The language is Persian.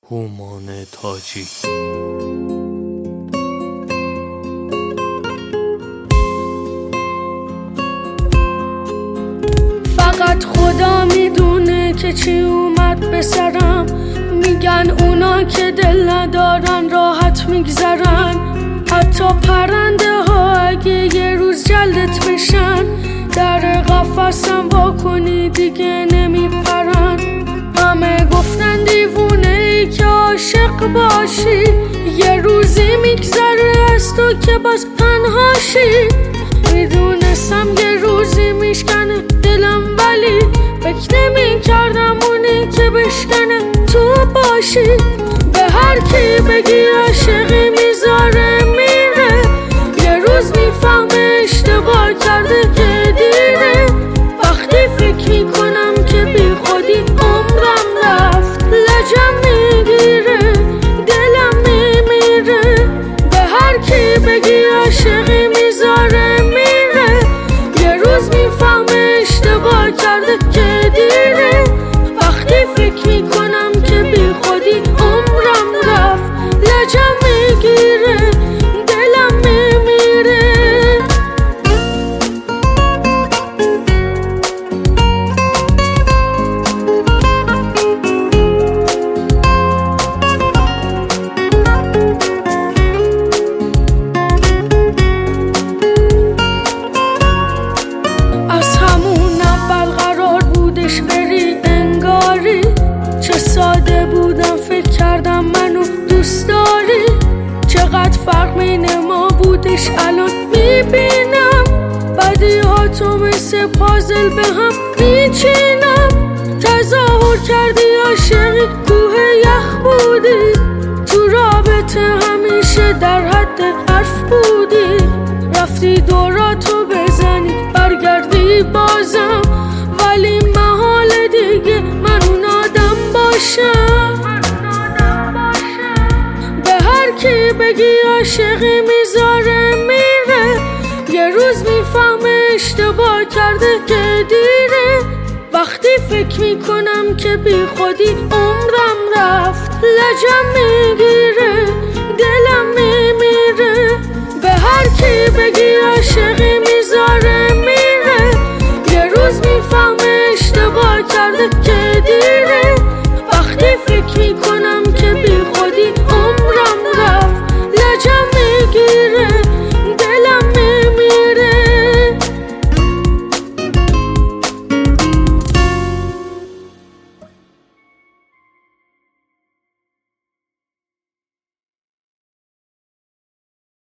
هومان تاجی. فقط خدا میدونه که چی اومد به سرم. میگن اونا که دل ندارن راحت میگذرن. حتی پرنده ها اگه یه روز جلدت بشن، در قفسم وا کنی دیگه نمیپرن. همه گفتن دیوونه ای که عاشق باشی، یه روزی میگذره از تو که باز تنهاشی. میدونستم یه روزی میشکنه دلم، ولی فکر نمی کردم اونی که بشکنه تو باشی. به هر کی بگی عاشقی میذاره میره، یه روز میفهمه اشتباه کرده که دیره. وقتی فکر میکنم که بی خودی عمرم رفت، لجم میگیره دلم میمیره. به هر کی بگی عاشقی میذاره میره، یه روز میفهمه اشتباه کرده که دیره. وقتی فکر میکنم که بی خودی عمرم رفت، لجم میگیره دلم میمیره. از همون اول قرار بودش بری انگاری. چه ساده بودم فکر کردم منو دوست داری. چقدر فرق بین ما بودش الان میبینم. بدی ها تو مثل پازل به هم میچینم. تظاهر کردی عاشقی کوه یخ بودی. تو رابطه همیشه در حد حرف بودی. رفتی دوراتو بزنی برگردی بازم، ولی محال دیگه من اون آدم باشم. به هر کی بگی عاشقی میذاره میره، یه روز میفهمه اشتباه کرده که دیره. وقتی فکر میکنم که بی خودی عمرم رفت، لجم میگیره دلم میمیره. به هر کی بگی